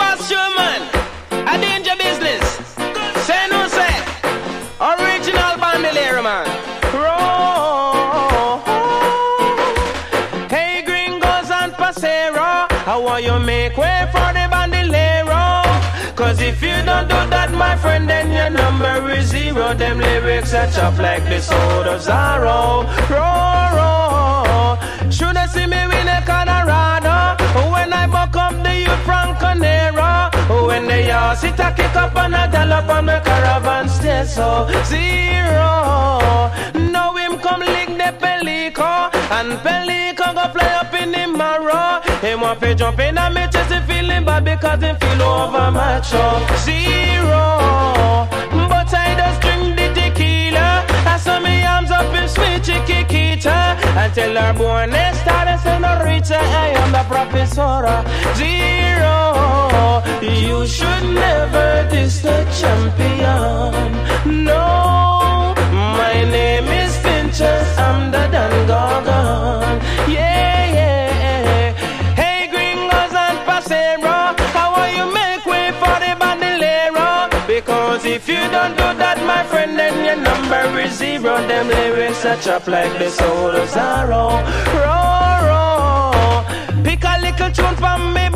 boss you, man. A danger business. Say no, say. Original bandolero, man. Roll. Hey, gringos and pasero, how will you make way for the bandolero? Cause if you don't do that, my friend, then your number is 0. Them lyrics are chopped like the sword of Zorro. Roll. Should I see me win a Colorado? When I buck up the youth from Conero. When they all sit a kick up and a gallop on the caravan stay so 0. Now him come lick the Pelico, and Pelico go fly up in the marrow. Him want to jump in and me chest, he feeling bad because he feel over macho. 0. But I just drink the tequila, I saw me arms up in sweet chiquita, and tell her born next star, I say no Rita, I am the professor. 0. You should never diss the champion. No, my name is Finches, I'm the Dan Gorgon. Yeah, yeah. Hey, gringos and pasero, how will you make way for the bandolero? Because if you don't do that, my friend, then your number is 0. Them lyrics are chopped like the soul of Zorro. Roll, roll. Pick a little tune from me.